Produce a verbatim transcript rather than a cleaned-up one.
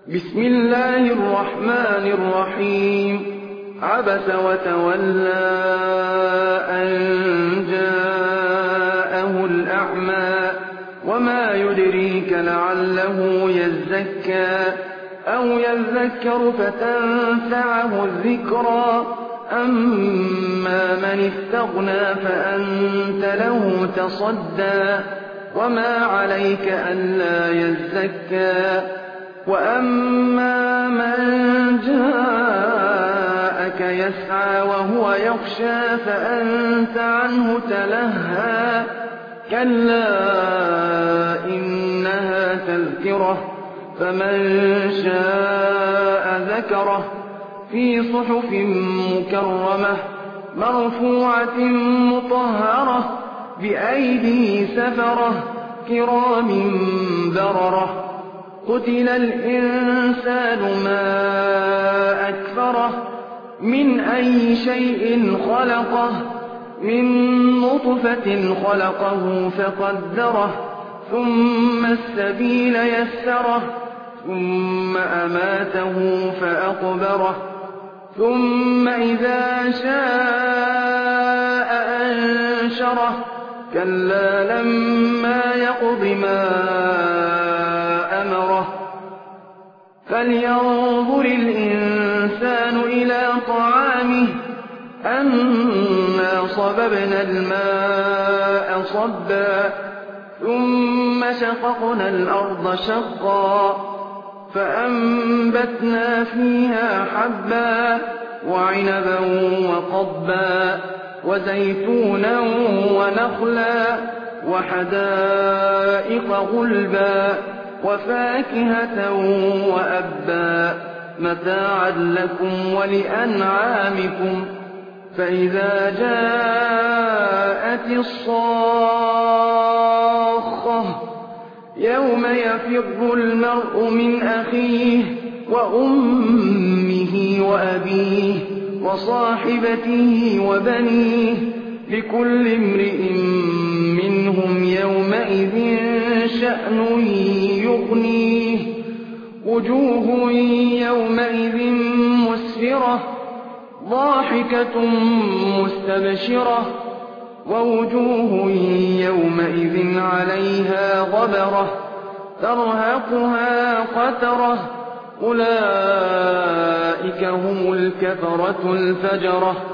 بسم الله الرحمن الرحيم عبس وتولى أن جاءه الأعمى وما يدريك لعله يزكى أو يذكر فتنفعه الذكرى أما من استغنى فأنت له تصدى وما عليك ألا يزكى وأما من جاءك يسعى وهو يخشى فأنت عنه تلهى كلا إنها تذكرة فمن شاء ذكره في صحف مكرمة مرفوعة مطهرة بأيدي سفرة كرام بررة قتل الإنسان ما أكفره من أي شيء خلقه من نطفة خلقه فقدره ثم السبيل يسره ثم أماته فأقبره ثم إذا شاء أنشره كلا لما يقض ما أمره فلينظر الإنسان إلى طعامه أنا صببنا الماء صبا ثم شققنا الأرض شقا فأنبتنا فيها حبا وعنبا وقضبا وزيتونا ونخلا وحدائق غلبا وفاكهة وأبا متاعا لكم ولأنعامكم فإذا جاءت الصاخة يوم يفر المرء من أخيه وأمه وأبيه وصاحبته وبنيه لكل امرئ منهم يومئذ شأن يغنيه وجوه يومئذ مسفرة ضاحكة مستبشرة ووجوه يومئذ عليها غبرة ترهقها قترة أولئك هم الكفرة الفجرة